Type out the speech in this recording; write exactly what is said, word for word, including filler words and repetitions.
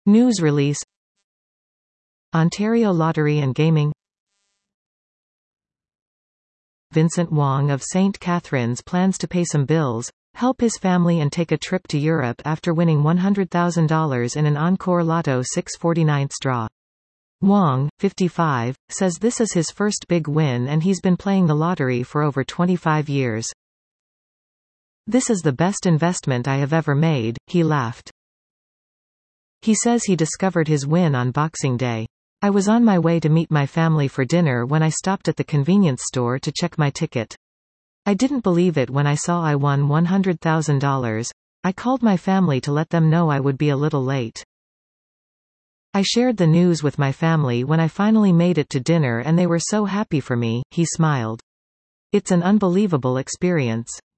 News release. Ontario Lottery and Gaming. Vincent Wong of Saint Catharines plans to pay some bills, help his family and take a trip to Europe after winning one hundred thousand dollars in an Encore Lotto six forty-ninth draw. Wong, fifty-five, says this is his first big win and he's been playing the lottery for over twenty-five years. "This is the best investment I have ever made," he laughed. He says he discovered his win on Boxing Day. "I was on my way to meet my family for dinner when I stopped at the convenience store to check my ticket. I didn't believe it when I saw I won one hundred thousand dollars. I called my family to let them know I would be a little late. I shared the news with my family when I finally made it to dinner and they were so happy for me," he smiled. "It's an unbelievable experience.